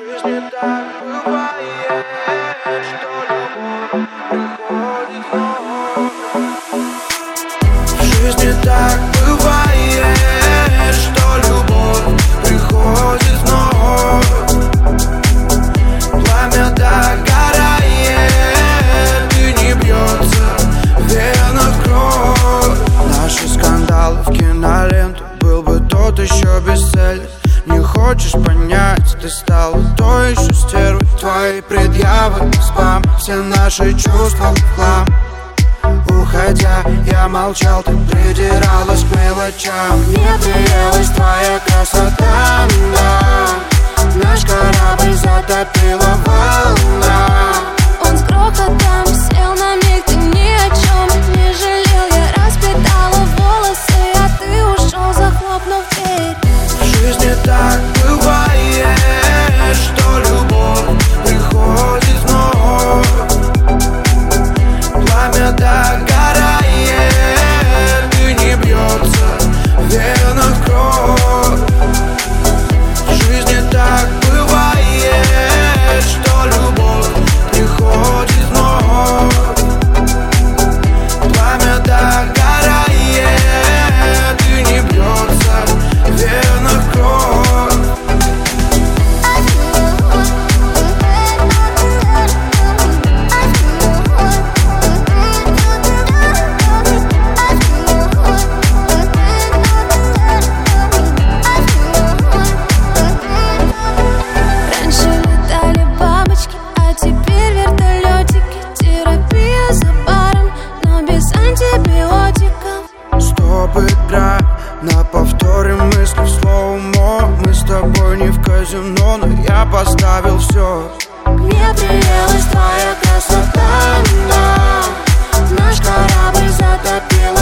жизни так бывает, что любовь приходит вновь. В жизни так бывает, что любовь приходит вновь. Пламя догорает, и не бьется в венах кровь. Наши скандалы в киноленту, был бы тот еще бестселлер. Не хочешь понять, ты стала той еще стервой. Твои предъявы, спам, все наши чувства в хлам. Уходя, я молчал, ты придиралась к мелочам. Мне приелась твоя красота, да. Наш корабль затопила волна. Он с грохотом сел на миг, ты ни о чем не жалел. Я распитала волосы, а ты ушел, захлопнув дверь. В жизни так бывает, что любовь приходит вновь. Пламя догорает, и не бьется в венах кровь. В жизни так бывает, что любовь приходит вновь. Пламя догорает, и не бьется в венах кровь. Раньше летали бабочки, а теперь вертолетики. Терапия за баром, но без антибиотиков. Стоп, игра, на повторе мысли в слоумо. Мы с тобой не в казино, но я поставил все. Мне приелась твоя красота, да. Наш корабль затопила